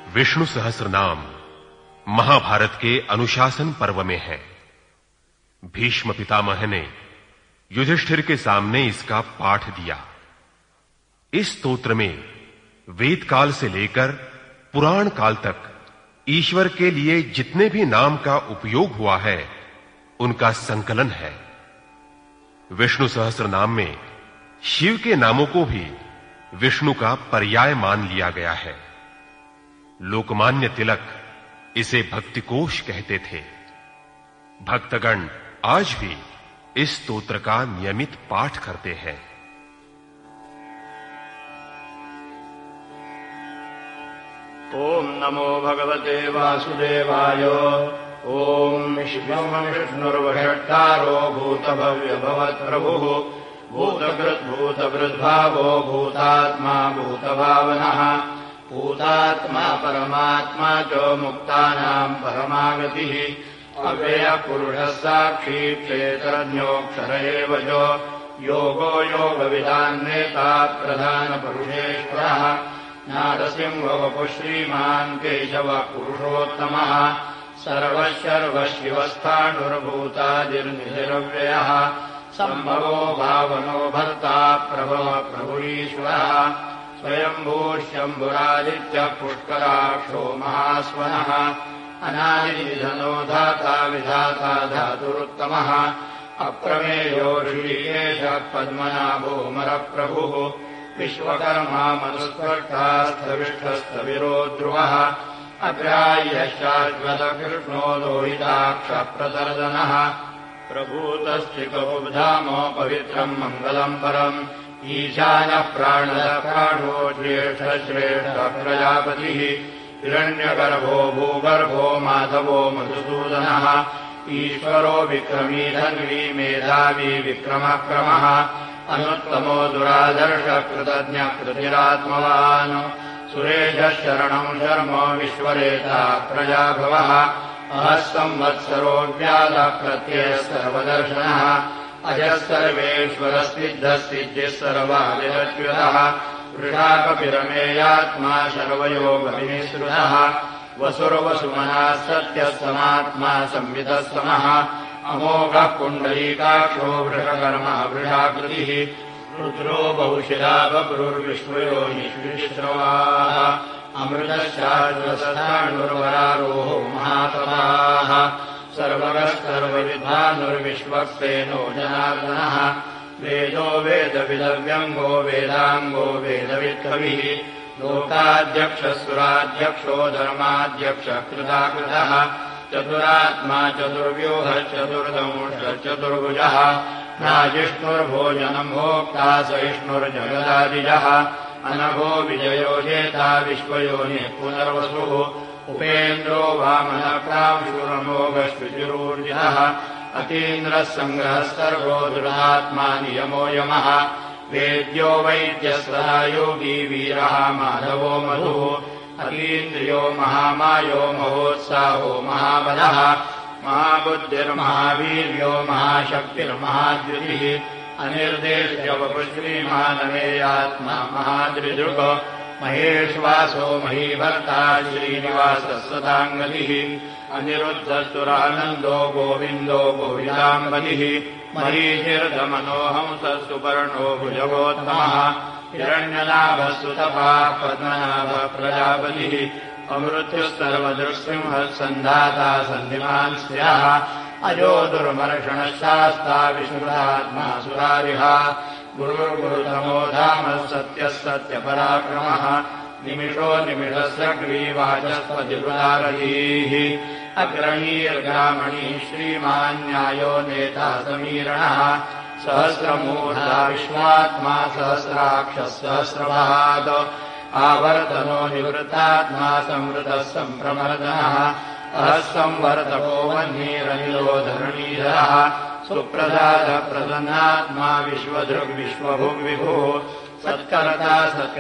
विष्णु सहस्रनाम महाभारत के अनुशासन पर्व में है। भीष्म पितामह ने युधिष्ठिर के सामने इसका पाठ दिया। इस स्तोत्र में वेद काल से लेकर पुराण काल तक ईश्वर के लिए जितने भी नाम का उपयोग हुआ है उनका संकलन है। विष्णु सहस्रनाम में शिव के नामों को भी विष्णु का पर्याय मान लिया गया है। लोकमान्य तिलक इसे भक्तिकोश कहते थे। भक्तगण आज भी इस स्तोत्र का नियमित पाठ करते हैं। ओम नमो भगवते वासुदेवाय। ओम विष्णुर्वषट्कारो भूतभव्य भवत्प्रभुः भूतकृद्भूतवृद्भावो भूतात्मा भूतभावनः भूतात्मा परमात्मा च मुक्तानां परमागतिः अव्ययः पुरुषः साक्षी क्षेत्रज्ञोऽक्षर एव च योगो योगविदान्नेता प्रधानपुरुषेश्वरः नारसिंहो वपुः श्रीमान् केशवः पुरुषोत्तमः सर्वशर्वशिवस्थाणुर्भूतादिर्निधिरव्ययः सम्भवो भावनो भर्ता प्रभवः प्रभुरीश्वरः स्वयम्भूः शम्भुरादित्यः पुष्कराक्षो महास्वनः अनादिनिधनो धाता विधाता धातुरुत्तमः अप्रमेयो श्रीकेशः पद्मनाभो मरप्रभुः विश्वकर्मा मनुस्पर्शास्थविष्ठस्तविरो ध्रुवः अग्राह्यश्चाश्वतकृष्णो लोहिताक्षप्रदर्दनः प्रभूतस्त्रिकबुधामो पवित्रम् मङ्गलम् परम् ईशानः प्राणदः प्राणो ज्येष्ठश्रेष्ठः प्रजापतिः हिरण्यगर्भो भूगर्भो माधवो मधुसूदनः ईश्वरो विक्रमी धन्वी मेधावी विक्रमक्रमः अनुत्तमो दुरादर्शः कृतज्ञः कृतिरात्मवान् सुरेशः शरणम् शर्म विश्वरेता प्रजाभवः अहः संवत्सरो व्याधः प्रत्ययः सर्वदर्शनः अजः सर्वेश्वरस्सिद्धः सिद्धिः सर्वादिरच्युतः वृषाकपिरमेयात्मा सर्वयोगविनिःसृतः वसुर्वसुमनः सत्यः समात्मा संवितः समः अमोघः पुण्डरीकाक्षो वृषकर्मा वृषाकृतिः रुद्रो बहुशिरा बभ्रुर्विश्वयोनिश्विश्रवाः अमृतश्चाश्वसधाणुर्वरारोहो महातमाः सर्वगः सर्वविद्वानुर्विश्वक्सेनो जनार्दनः वेदो वेदविदव्यङ्गो वेदाङ्गो वेदवित्कविः लोकाध्यक्षः सुराध्यक्षो धर्माध्यक्षः कृताकृतः चतुरात्मा चतुर्व्यूहः चतुर्दंशः चतुर्भुजः नाजिष्णुर्भोजनम् भोक्ता सहिष्णुर्जगदादिजः अनघो विजयो जेता विश्वयोनिः पुनर्वसुः उपेन्द्रो वामनः क्रांशुरमोघश्रुचिरूर्जितः अतीन्द्रः सङ्ग्रहः सर्वो दृढात्मा नियमो यमः वेद्यो वैद्यः सदा योगी वीरः माधवो मधुः अतीन्द्रियो महामायो महोत्साहो महाबलः महाबुद्धिर्महावीर्यो महाशक्तिर्महाद्युतिः अनिर्देश्य वपुः श्रीमानमेयात्मा महाद्रिदृक् महेश्वासो महीभर्ता श्रीनिवासः सदाङ्गतिः अनिरुद्धस्तुरानन्दो गोविन्दो गोविदाम्बतिः मरीचिर्दमनोहंसः सुपर्णो भुजगोत्तमः हिरण्यनाभः सुतपाः पद्मनाभः प्रजापतिः अमृत्युः सर्वदृक्सिंहः सन्धाता सन्धिमान् स्याः अजो दुर्मर्षणः शास्ता विशुद्धात्मा सुरारिः गुरुर्गुरुतमो धामः सत्यः सत्यपराक्रमः निमिषो निमिषस्य ग्रीवाचस्पतिरुदारयीः अग्रणीर्ग्रामणी श्रीमान् न्यायो नेता समीरणः सहस्रमूर्धा विश्वात्मा सहस्राक्षः सहस्रभात् आवर्तनो निवृत्तात्मा संवृतः सम्प्रमर्दनः अहः संवर्तको वह्निरनिलो धरणीधरः सुप्रसादः प्रसन्नात्मा विश्वधृग्विश्वभुग्विभुः सत्कर्ता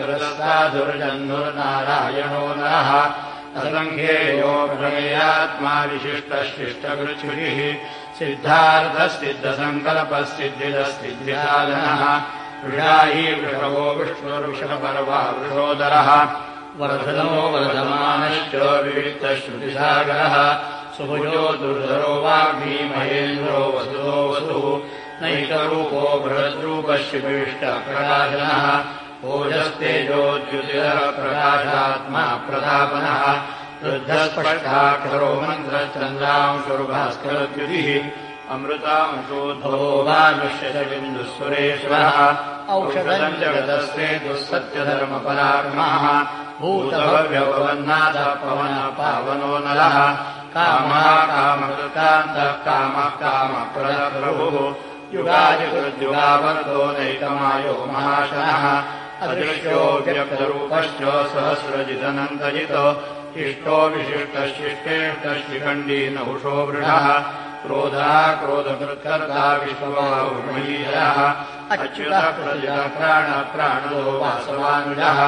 सत्कृतसाधुर्जन्धुर्नारायणो नरः असङ्ख्येयो प्रमेयात्मा विशिष्टः शिष्टगृच्छुरिः सिद्धार्थः सिद्धसङ्कल्पः सिद्धिदः सिद्धिसाधनः वृषाही वृषभो विष्णुर्विषपर्वा वृषोदरः वर्धनो वर्धमानश्च विविक्तश्रुतिसागरः सुभुजो दुर्धरो वाग्मी महेन्द्रो वसुतो वसुः नैकरूपो बृहद्रूपश्चिविष्टप्रकाशनः ओजस्तेजोद्युतिरः प्रकाशात्मा प्रतापनः वृद्धस्पष्टाक्षरो मन्त्रश्चन्द्रांशुर्भास्करद्युतिः अमृतांशोद्भवो वानुष्यबिन्दुस्वरेश्वरः औषधम् जगतस्ते दुःसत्यधर्मपराक्रमः भूतभव्यभवन्नाथः पवनः पावनो नरः कामः कामकृतान्तः कामः कामप्रदप्रभुः युगादिकृद्युगावर्तो नैकमायो महाशनः अदृश्यो व्यक्तरूपश्च सहस्रजिदनन्तजितो इष्टो विशिष्टशिष्टेष्टशिखण्डी नहुषो वृषः क्रोधः क्रोधकृत्कर्ता विश्वबाहुर्महीयः अच्युतः प्रजितः प्राणः प्राणदो वासवानुजः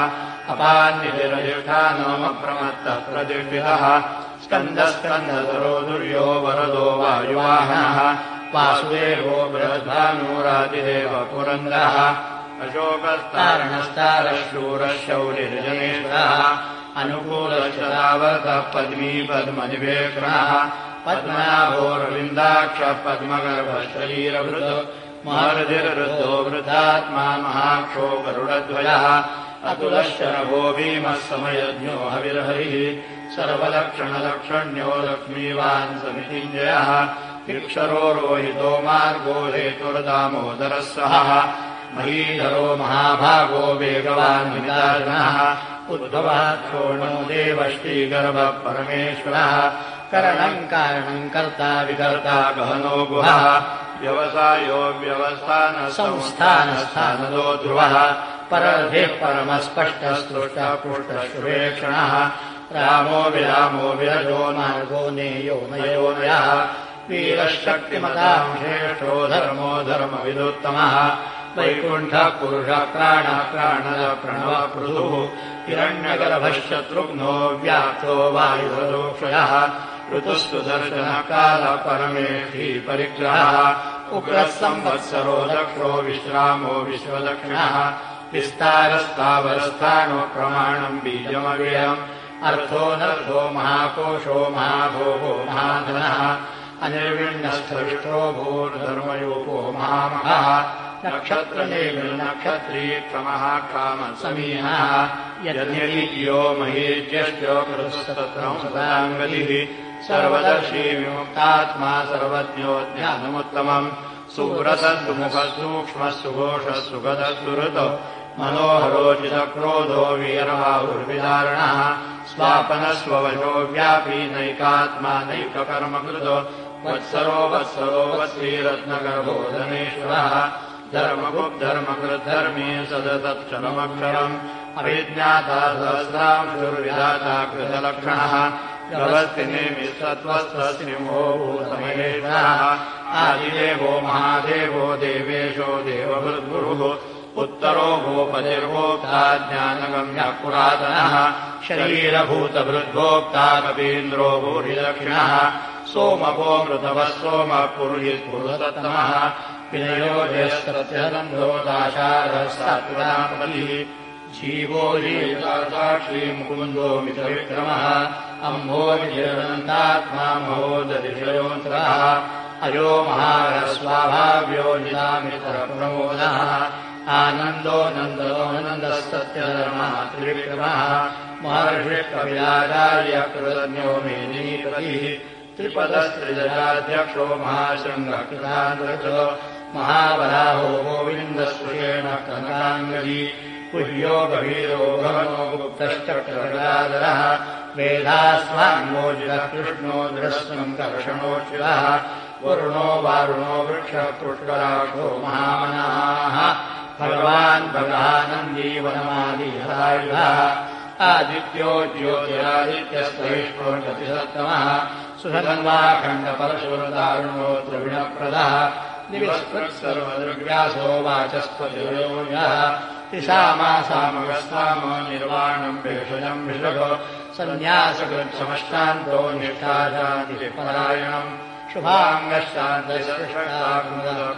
अपान्निधिरधिष्ठानमप्रमत्तः प्रतिष्ठितः स्कन्दस्कन्धधरो दुर्यो वरदो वायुवाहनः वासुदेवो बृहद्भानुरादिदेव पुरन्दरः अशोकस्तारणस्तारः शूरः शौरिर्जनेश्वरः अनुकूलश्चरावतः पद्मी पद्मनिवेक्षणः पद्मनाभोरविन्दाक्षः पद्मगर्भः शरीरभृतो महर्षिर्वृद्धो वृद्धात्मा महाक्षो गरुडध्वजः अतुलश्चरभो भीमः समयज्ञो हविर्हरिः सर्वलक्षणलक्षण्यो लक्ष्मीवान् समितिञ्जयः इक्षरो रोहितो मार्गो हेतुर्दामोदरः सहः महीधरो महाभागो वेगवान् विदारणः उद्भवः क्षोणो देवश्रीगर्भः परमेश्वरः करणम् कारणम् कर्ता विकर्ता गहनो गुहः व्यवसायो व्यवस्थानः संस्थानस्थानदो ध्रुवः परधिः परमस्पष्टस्तुष्टः पुष्टशुभेक्षणः रामो विरामो विरजो मार्गो नेयो नयो नयः वीरशक्तिमताम् श्रेष्ठो धर्मो धर्मविदुत्तमः वैकुण्ठः पुरुषः प्राणः प्राणदः प्रणवः पृथुः हिरण्यगर्भश्शत्रुघ्नो व्याप्तो वायुधरोक्षयः ऋतुस्तु दर्शनकालः परमेष्ठी परिग्रहः उग्रः संवत्सरो दक्षो विश्रामो विश्वदक्षिणः विस्तारस्तावरस्थानो प्रमाणम् बीजमव्ययम् अर्थोऽनर्थो महाकोशो महाभोगो महाधनः अनिर्विण्णस्थविष्टो भूर्धर्मयोपो महामहः नक्षत्रनेमिर्नक्षत्री क्रमः कामसमीहः यद्ययो महीज्यश्च कृतस्तत्रं सदाङ्गतिः सर्वदर्शी विमुक्तात्मा सर्वज्ञो ज्ञानमुत्तमम् सुव्रतद्मुखसूक्ष्मः सुघोषः सुगतसुहृतो मनोहरोचितक्रोधो वीरबाहुर्विदारणः स्वापनस्ववशो व्यापी नैकात्मा नैककर्मकृतो वत्सरो वत्सरो वत्सीरत्नगर्भो धनेश्वरः धर्मगुप्धर्मकृद्धर्मी सदतक्षरमक्षरम् अभिज्ञाता सहस्रांशुर्विधाता कृतलक्षणः गवस्तिनिमिषत्वस्तसिंहो भूतमहेश्वरः आदिदेवो महादेवो देवेशो देवभृद्गुरुः उत्तरो भूपतिर्भोक्ता ज्ञानगम्यः पुरातनः शरीरभूतभृद्भोक्ता कपीन्द्रो भूरिदक्षिणः सोमपो मृतवः सोमः पुरुहित् पुरुषोत्तमः विनयो जयस्तत्यनन्दो दाशारः सात्विकापतिः जीवो जीवसाक्षी मुकुन्दो मितविक्रमः अम्भो विजयनन्दात्मा महोदधिशयोऽन्तरः अयो महारस्वाभाव्यो निदामितरप्रमोदः आनन्दो नन्दस्तत्यधर्मः त्रिविक्रमः महर्षिः कविराचार्य कृतज्ञो मेदिनीपतिः त्रिपदस्त्रिजयाध्यक्षो महाशृङ्गकृतान्तरचो महावराहो गोविन्दस्वयेन कनकाङ्गदी कुह्यो गभीरो भवनो गुप्तश्चक्रगदाधरः वेदास्वान्मोजितः कृष्णो द्रष्टम् कर्षणोऽच्युतः वरुणो वारुणो वृक्षः पुष्कराक्षो महामनाः भगवान् भगानन्दी वनमादिहरायुधः आदित्यो ज्योतिरादित्यस्तैष्ठो गतिसत्तमः सुधन्वाखण्डपरशुरदारुणो द्रविणप्रदः दिविस्पृक्सर्वदृग्व्यासो वाचस्पतिर्योऽयः तिसामासामगस्तामो निर्वाणम् भेषजम् विषगो सन्न्यासकृत्समष्टान्तो निष्ठाशान्तिपरायणम्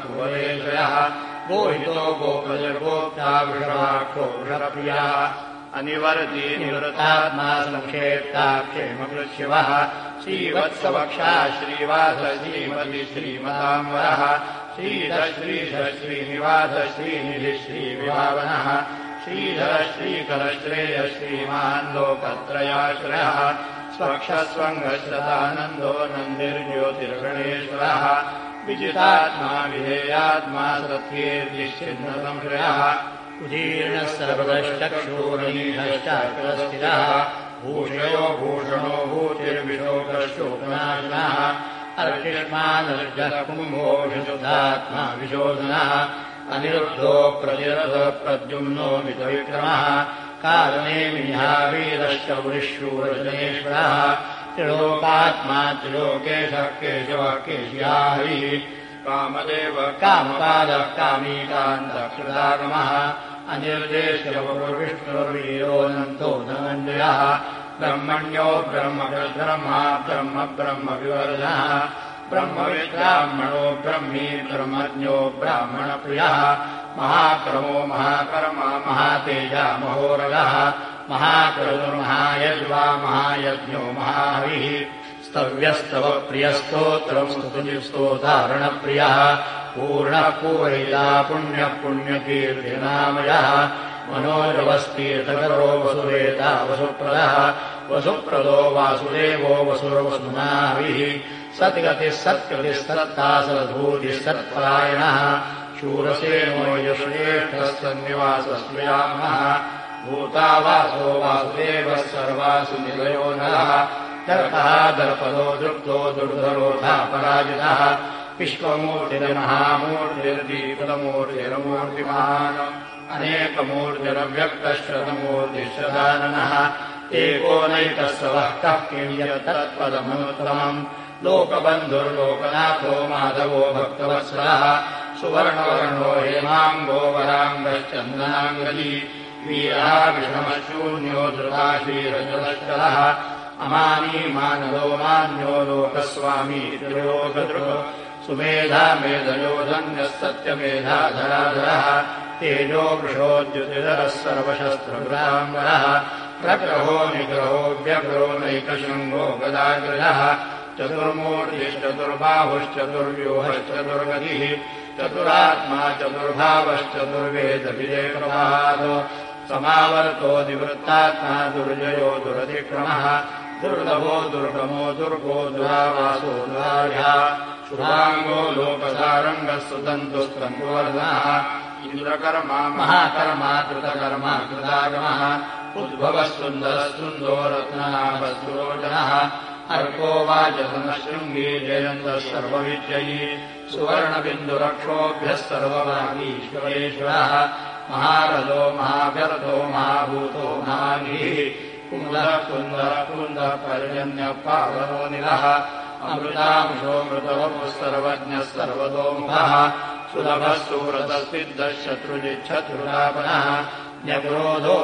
शुभाङ्गश्चान्तयः गोहितो गोपजगोप्ता वृषभाक्षो वृषप्रियः अनिवर्ती निवृत्तात्मा संक्षेप्ता क्षेमकृच्छिवः श्रीवत्सवक्षा श्रीवास श्रीमति श्रीमताम्बरः श्रीधर श्रीश श्रीनिवास श्रीनिधि श्रीविभावनः श्रीधर श्रीकर श्रेय श्रीमान् लोकत्रयाश्रयः स्वक्षस्वङ्गश्रतानन्दो नन्दिर्ज्योतिर्गणेश्वरः विजितात्मा विधेयात्मा सत्कीर्तिश्चिन्नसंश्रयः उदीर्णः सर्वश्चक्षुरनीहश्चाकृतस्थिरः भूषयो भूषणो भूतिर्विशोकशोकनाशनः अर्चिष्मानर्जः कुम्भो विशुद्धात्मा विशोधनः अनिरुद्धो प्रतिरथ प्रद्युम्नो मितविक्रमः कालनेमिः वीरश्चौरिशूरजनेश्वरः त्रिलोकात्मा त्रिलोकेशः केशवः केशियाहरिः कामदेव कामपादः कामीकान्तः कृतागमः अनिर्देश्यविष्णुर्वीरोऽनन्तो धनञ्जयः ब्रह्मण्यो ब्रह्मविद्ब्रह्मा ब्रह्म ब्रह्मविवर्धनः ब्रह्मविद्ब्राह्मणो ब्रह्मी ब्रह्मज्ञो ब्राह्मणप्रियः महाक्रमो महाकर्मा महातेजा महोरगः महाक्रतुर्महायज्वा महायज्ञो महाहविः स्तव्यस्तव प्रियस्तोत्रम् स्तुतिस्तोतारणप्रियः पूर्णः पूरयिता पुण्यः पुण्यकीर्तिनामयः मनोजवस्तीर्थकरो वसुरेता वसुप्रदः वसुप्रदो वासुदेवो वसुरवसुनाभिः सद्गतिः सत्कृतिस्तत्तासद्भूतिः सत्परायणः शूरसेनो यश्रेष्ठस्सन्निवासस्मयामः भूतावासो वासुदेवः सर्वासु निलयो नरः दर्पः दर्पदो दृप्तो दुर्धरोधा पराजितः विश्वमूर्तिर्महामूर्तिर्दीपदमूर्तिरमूर्तिमान् अनेकमूर्तिरव्यक्तश्रतमूर्तिश्रदाननः एकोनैकस्सवः कः किं यत्तत्पदमुत्तमम् लोकबन्धुर्लोकनाथो माधवो भक्तवत्सलः सुवर्णवर्णो हेमाङ्गो वराङ्गश्चन्दनाङ्गली वीरः विषमशून्यो धृताशीरजलश्चलः अमानी मानदो मान्यो लोकस्वामी त्रिलोकदृक् सुमेधा मेधयो धन्यः सत्यमेधाधराधरः तेजो वृषोद्युतिधरः सर्वशस्त्रभृताम्बरः प्रग्रहो निग्रहो व्यग्रो नैकशृङ्गो गदाग्रजः चतुर्मूर्तिश्चतुर्बाहुश्चतुर्व्यूहश्चतुर्गतिः चतुरात्मा चतुर्भावश्चतुर्वेदविजयप्रभात् समावर्तो निवृत्तात्मा दुर्जयो दुरतिक्रमः दुर्लभो दुर्गमो दुर्गो दुरावासो दुरार्यः शुभाङ्गो लोकसारङ्गः सुतन्तुस्तन्तुवर्धनः इन्द्रकर्मा महाकर्मा कृतकर्मा कृतागमः उद्भवः सुन्दरः सुन्दो रत्ननाभस्तुरोचनः अर्को वाचसनशृङ्गी जयन्तः सर्वविजयी सुवर्णबिन्दुरक्षोभ्यः सर्वभागीश्वरेश्वरः महारथो महाव्यर्थो महाभूतो महागीः कुन्दः कुन्दः कुन्दः पर्जन्यः पावनो निलः अमृतांशो मृतवपुः सर्वज्ञः सर्वतोमुखः सुलभः सुव्रतसिद्धः शत्रुजिच्छत्रुरापणः न्यक्रोधो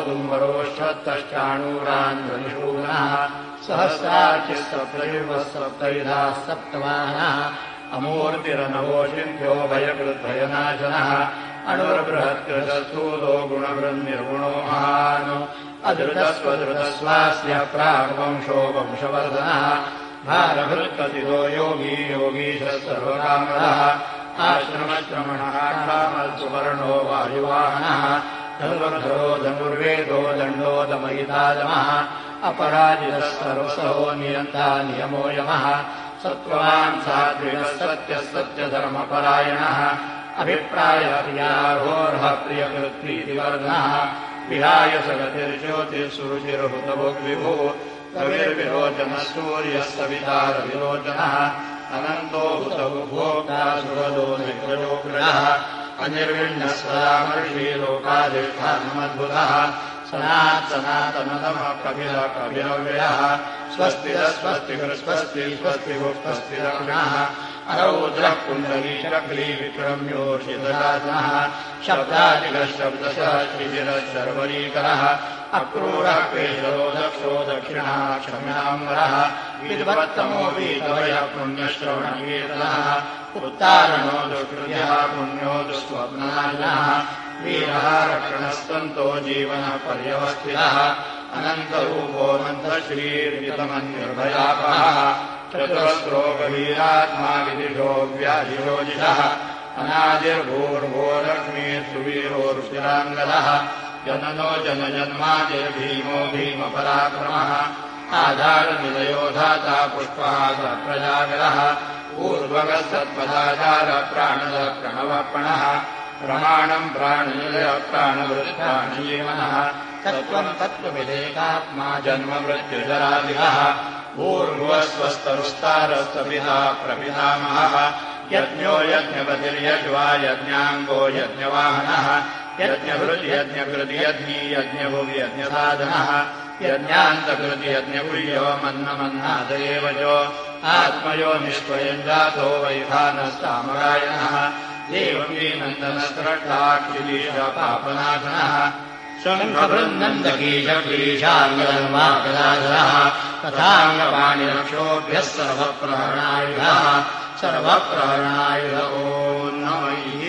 दुम्बरोश्वत्तश्चाणूरान्ध्रनिषूदनः सहस्रार्चिः सप्तयुगः सप्तविधाः सप्तवाहनः अमूर्तिरनवोषिभ्यो भयकृद्भयनाशनः अणुर्बृहत्कृतस्थूलो गुणवृन्निर्गुणो महान् अधृतस्वधृतस्वास्य प्राग्वंशो वंशवर्धनः भारभृत्कथितो योगी योगीशः सर्वकामदः आश्रमश्रमणः कामसुवर्णो वायुवाहनः धनुर्धरो धनुर्वेदो दण्डो दमयितादमः अपराजितः सर्वसहो नियन्ता नियमो यमः सत्त्ववान् सात्विकः सत्यः सत्यधर्मपरायणः अभिप्रायप्रियार्होर्ह प्रियकृत्प्रीतिवर्धनः विहाय सगतिर्ज्योतिर्सुरुचिर्हुतभुग्विभुः कविर्विरोचनः सूर्यः सवितारविरोचनः अनन्तो हुतभुभोक्ता सुहदो निग्रजोग्रहः अनिर्विण्णः स्वरामर्षि लोकाधिष्ठानमद्भुतः सनातनतमः कपिलः कविरव्ययः स्वस्तिरः स्वस्तिकृस्वस्ति स्वस्तिभुक्तस्तिरक्षणः अरौद्रः कुण्डलीशक्ली विक्रम्योषितशासनः शब्दादिकः शब्दशः श्रीशिरः शर्वरीकरः अक्रूरः केशरो दक्षो दक्षिणः क्षम्याम्बरः विद्वत्तमो वीतवयः पुण्यश्रवणकीर्तनः उत्तारणो दुष्कृत्यः पुण्यो दुःस्वप्नाशनः वीरः रक्षणस्तन्तो जीवनः पर्यवस्थितः अनन्तरूपोऽनन्तश्रीर्जितमन्निर्भयापहः चतुरस्रो गभीरात्मा विदिशो व्याधिरोजिषः अनादिर्भूर्भो लक्ष्मीः सुवीरोरुचिराङ्गदः जननो जनजन्मादिर्भीमो भीमपराक्रमः आधारनिलयो धाता पुष्पः प्रजागरः ऊर्ध्वगस्तत्पदाचार प्राणदः प्रणवप्रणः प्रमाणम् प्राणनिलय प्राणवृत्प्राणजीवनः तत्त्वम् तत्त्वविदेकात्मा जन्ममृत्युजरादिगः ऊर्ध्वस्वस्तरुस्तारस्तपिता प्रपितामहः यज्ञो यज्ञपतिर्यज्वा यज्ञाङ्गो यज्ञवाहनः यज्ञभृद्यज्ञकृद्यज्ञी यज्ञभुवि यज्ञसाधनः यज्ञान्तकृति यज्ञपुर्यो मन्नमन्नादेव जो आत्मयो निष्क्वयम् जातो वैखानस्तामगायनः देवकीनन्दनस्रष्टाक्षिलीशपापनाशनः शङ्खबृन्दकीशक्लीशाङ्गधर्माकदाधरः तथाङ्गपाणिरक्षोभ्यः सर्वप्रहरणायुधः ॐ नमः